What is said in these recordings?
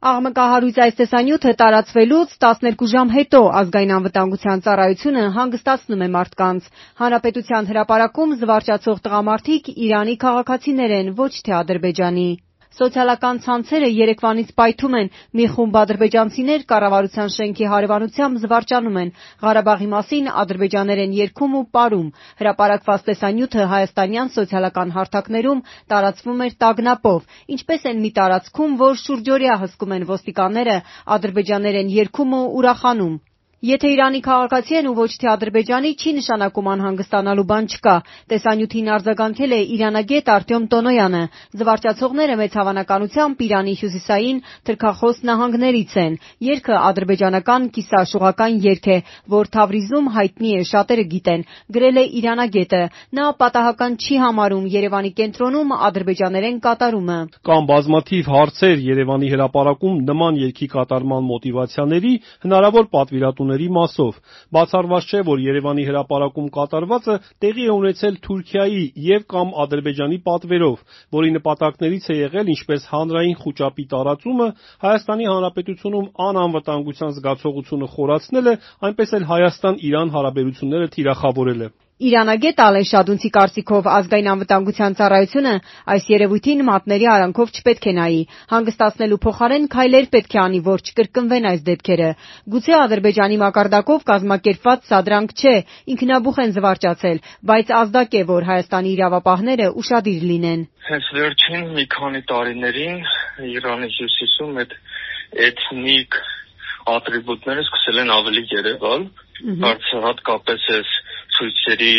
Աղմկահարույց այս տեսանյութը տարածվելուց 12 ժամ հետո Ազգային անվտանգության ծառայությունը հանգստացնում է մարդկանց։ Հանրապետության հրապարակում զվարճացող տղամարդիկ Իրանի քաղաքացիներ են, ոչ թե Ադրբեջանի։ Սոցիալական ցանցերը երեկվանից պայթում են։ Մի խումբ ադրբեջանցիներ կառավարության շենքի հարևանությամբ զվարճանում են։ Ղարաբաղի մասին ադրբեջաներեն երգում ու պարում։ Հրապարակված տեսանյութը հայաստանյան սոցիալական հարթակներում տարածվում էր տագնապով, ինչպես են մի տարածքում, որ շուրջօրյա հսկում են ոստիկանները, ադրբեջաներեն երգում ու ուրախանում։ Եթե Իրանի քաղաքացի են ու ոչ թե Ադրբեջանի, չի նշանակում անհանգստանալու բան չկա։ Տեսանյութին արձագանքել է իրանագետ Արտյոմ Տոնոյանը։ Զվարճացողները մեծ հավանականությամբ Իրանի հյուսիսային թրքախոս նահանգներից են։ Երգը ադրբեջանական կիսաշուղական երգ է, որ Թավրիզում հայտնի է, շատերը գիտեն, գրել է իրանագետը։ Նա պատահական չի համարում Երևանի կենտրոնում ադրբեջաներեն կատարումը։ Կան բազմաթիվ հարցեր Երևանի հրապարակում նման երգի կատարման մոտիվացիաների, հնարավոր պատվիրատուների մասով։ Բացառված չէ, որ Երևանի հրապարակում կատարվածը տեղի է ունեցել Թուրքիայի և կամ Ադրբեջանի պատվերով, որի նպատակներից է եղել ինչպես հանրային խուճապի տարածումը, Հայաստանի Հանրապետությունում անանվտանգության զգացողությունը խորացնելը, այնպես էլ Հայաստան-Իրան հարաբերությունները թիրախավորելը։ Իրանագետ Ալեն Շադունցի կարծիքով Ազգային անվտանգության ծառայությունը այս երևույթին մատների արանքով չպետք է նայի։ Հանգստացնելու փոխարեն քայլեր պետք է անի, որ չկրկնվեն այս դեպքերը։ Գուցե Ադրբեջանի մակարդակով կազմակերպված սադրանք չէ, ինքնաբուխ են զվարճացել, բայց ազդակ է, որ Հայաստանի իրավապահները ուշադիր լինեն։ Հենց վերջին մի քանի տարիներին Իրանի հյուսիսում այդ էթնիկ ատրիբուտները սկսել են ավելի երևալ, հատկապես այս ցույցերի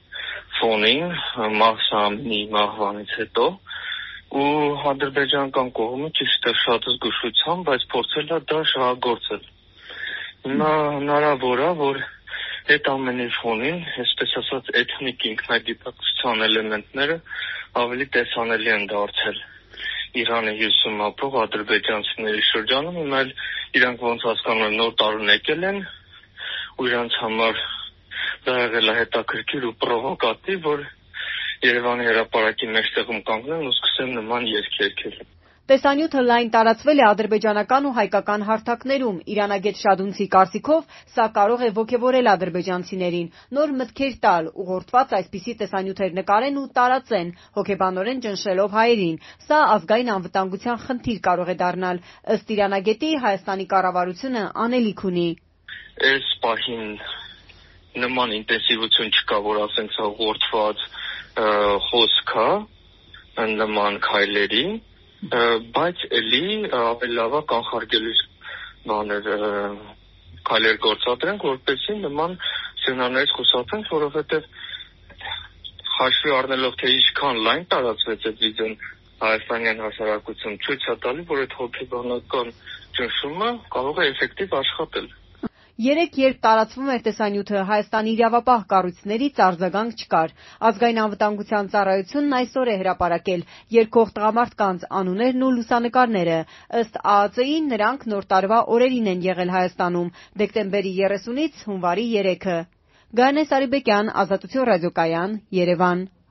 ֆոնին Մահսամի մահվանից հետո, ու ադրբեջանական կողմը ճիշտ է շատ զգուշությամբ, բայց փորձել է դա շահագործել։ Հիմա հնարավոր է, որ այդ ամենի ֆոնին, այսպես ասած, էթնիկ ինքնագիտակցության էլեմենտները ավելի տեսանելի են դարձել Իրանի հյուսիսում ապրող ադրբեջանցիների շրջանում, հիմա իրանք ոնց հասկանում են, նոր տարուն եկել են, ու իրանց համար դա եղել է հետաքրքիր ու պրովոկատիվ, որ Երևանի հրապարակի մեջտեղում կանգնեն ու սկսեն նման երգ երգել։ Տեսանյութը լայն տարածվել է ադրբեջանական ու հայկական հարթակներում։ Իրանագետ Շադունցի կարծիքով սա կարող է ոգևորել ադրբեջանցիներին, նոր մտքեր տալ, ուղղորդված այսպիսի տեսանյութեր նկարեն ու տարածեն, հոգեբանորեն ճնշելով հայերին։ Սա ազգային անվտանգության խնդիր կարող է դառնալ։ Ըստ իրանագետի, Հայաստանի կառավարությունը անելիք ունի։ Այս պահին նման ինտենսիվություն չկա, որ ասենք սա ուղղորդված խոսք է նման քայլերի, բայց էլի ավելի լավ է կանխարգելիչ բաներ քայլեր գործադրենք, որպեսզի նման սցենարներից խուսափենք, որովհետև հաշվի առնելով, թե ինչքան լայն տարածվեց այդ վիդեոն հայաստանյան հասարակություն, ցույց է տալի, որ այդ հոգեբանական ճնշումը կարող է էֆեկտիվ աշխատել։ Երեկ, երբ տարածվում էր տեսանյութը, Հայաստանի իրավապահ կառույցներից արձագանք չկար։ Ազգային անվտանգության ծառայությունն այսօր է հրապարակել երգող տղամարդկանց անուններն ու լուսանկարները։ Ըստ ԱԱԾ-ի, նրանք Նոր տարվա օրերին են եղել Հայաստանում՝ դեկտեմբերի 30-ից հունվարի 3-ը։ Գայանե Սարիբեկյան, Ազատություն ռադիոկայան, Երևան։